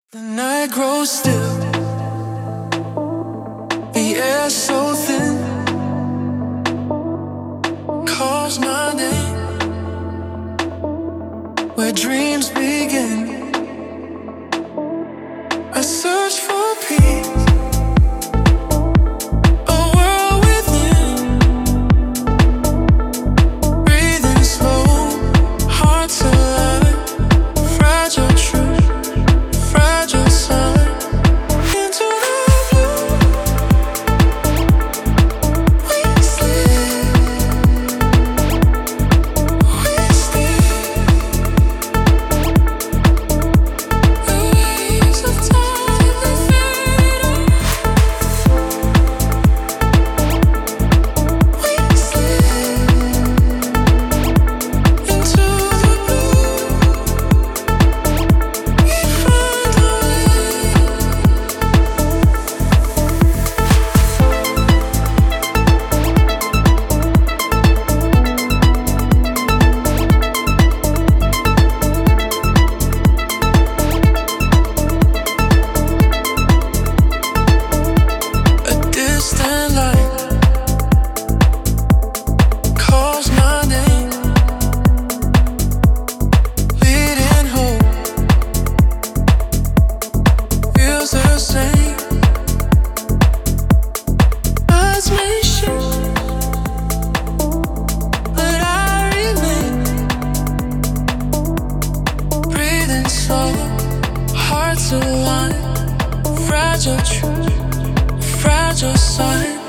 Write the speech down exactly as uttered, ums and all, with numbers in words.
The night grows still, the air so thin, calls my name, where dreams begin. I search for peace, a world within, breathing slow, hearts alive, fragile truth, fragile sun. Into the blue we slip, we slip. The waves of time they fade away. We slip into the blue. We find a way. A distant light calls my name, leading hope, feels the same. Eyes may shift, but I remain, breathing slow, hearts aligned, fragile truth, fragile sign.